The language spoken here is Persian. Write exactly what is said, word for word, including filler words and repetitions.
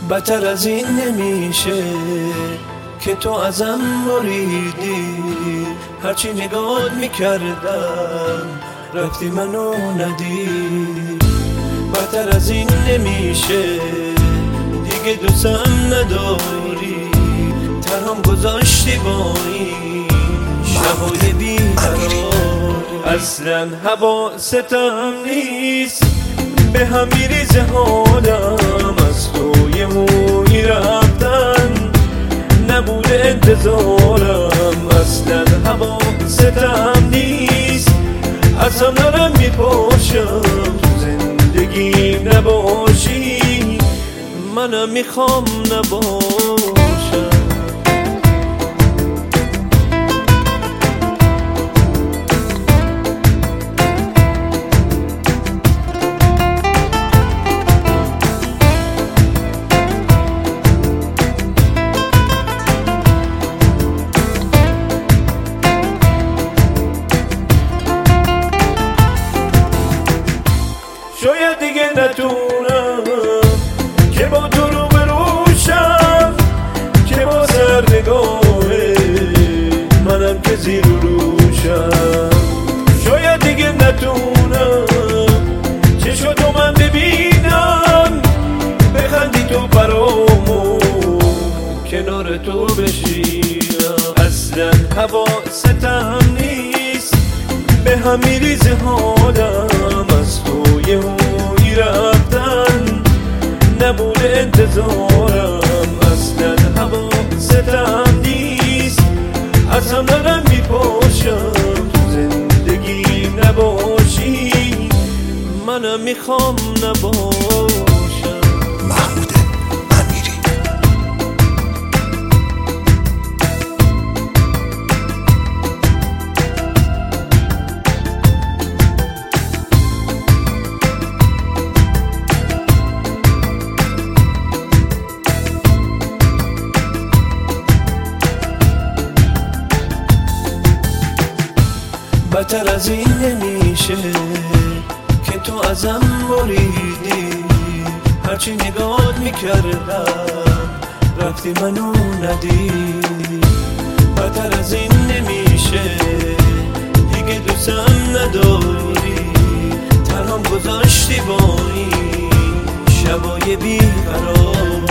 بدتر از این نمیشه که تو ازم بریدی. هرچی نگات میکردم رفتی منو ندید. بدتر از این نمیشه دیگه دوستم نداری. تنهام گذاشتی با این شبای بیقرار. اصلا حواستم نیست به هم میریزه حالم. از توی موی رفتن نبوده انتظارم. اصلا حواستم نیست اصلا دارم میپاشم. تو زندگی نباشی منم میخوام نباشم. شاید دیگه نتونم که با تو رو بروشم، که با سرنگاه منم که زیر و روشم. شاید دیگه نتونم چشاتو من ببینم، بخندی تو برامو کنار تو بشینم. اصلا حواستم نیست به هم میریزه حالم. از توی موی رفتن نبوده انتظارم. اصلا حواستم نیست اصلا دارم میپاشم. تو زندگی نباشی منم میخوام نباشم. محمود امیری. بدتر از این نمیشه که تو ازم بریدی. هرچی نگات میکردم رفتی منو ندید. بدتر از این نمیشه دیگه دوستم نداری. تنهام گذاشتی با این شبای بیقرار.